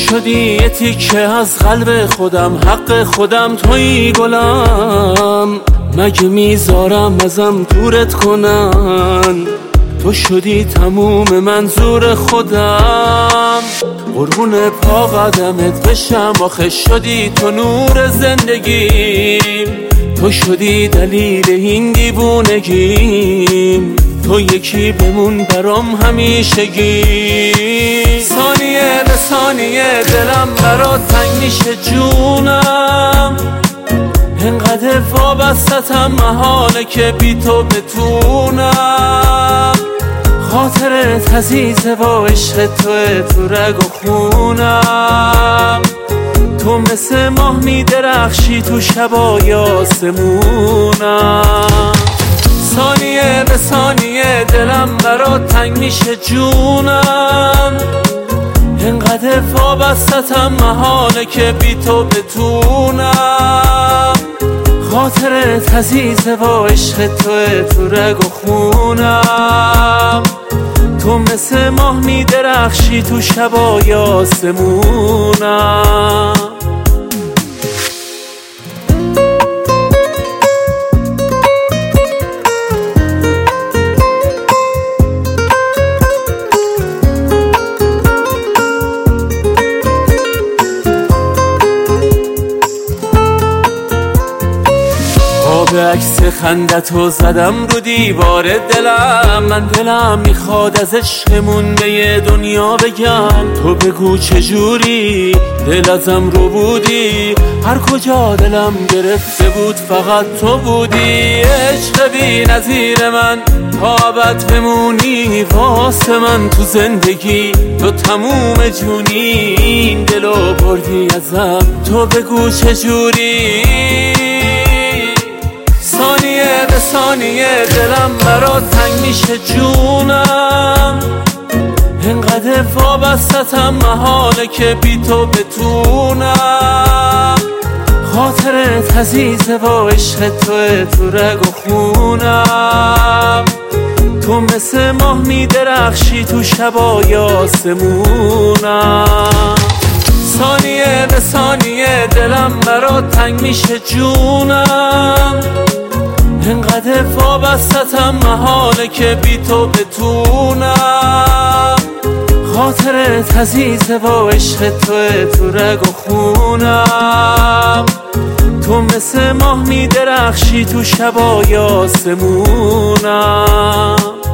شدی یه تیکه از قلب خودم، حق خودم تویی گلم، مگه میذارم ازم دورت کنن؟ تو شدی تموم منظور خودم، قربون پا قدمت بشم، آخه شدی تو نور زندگیم، تو شدی دلیل این دیوونگیم، تو یکی بمون برام همیشگی. ثانیه به ثانیه دلم برات تنگ میشه جونم، انقدر وابستم محاله که بی تو بتونم، خاطرت عزیزه با عشق توه تو رگ و خونم، تو مثل ماه میدرخشی تو شبای آسمونم. ثانیه به ثانیه دلم برات تنگ میشه جونم، انقدر وابستم محاله که بی تو بتونم، خاطرت عزیزه با عشق توه تو رگ و خونم، تو مثل ماه میدرخشی تو شبای آسمونم. به عکس خندتو زدم رو دیوار دلم، من دلم میخواد از عشقمون به یه دنیا بگم، تو بگو چجوری دل ازم رو بودی، هر کجا دلم گرفته بود فقط تو بودی، عشق بی نظیر من تا ابد بمونی واسه من تو زندگی، تو تموم جونی این دلو بردی ازم، تو بگو چجوری. ثانیه به ثانیه دلم برات تنگ میشه جونم، انقدر وابستم محاله که بی تو بتونم، خاطرت عزیزه با عشق توه تو رگ و خونم، تو مثل ماه میدرخشی تو شبای آسمونم. ثانیه به ثانیه دلم برات تنگ میشه جونم، انقدر وابستم محاله که بی تو بتونم، خاطرت عزیزه با عشق توه تو رگ و خونم، تو مثل ماه میدرخشی تو شبای آسمونم.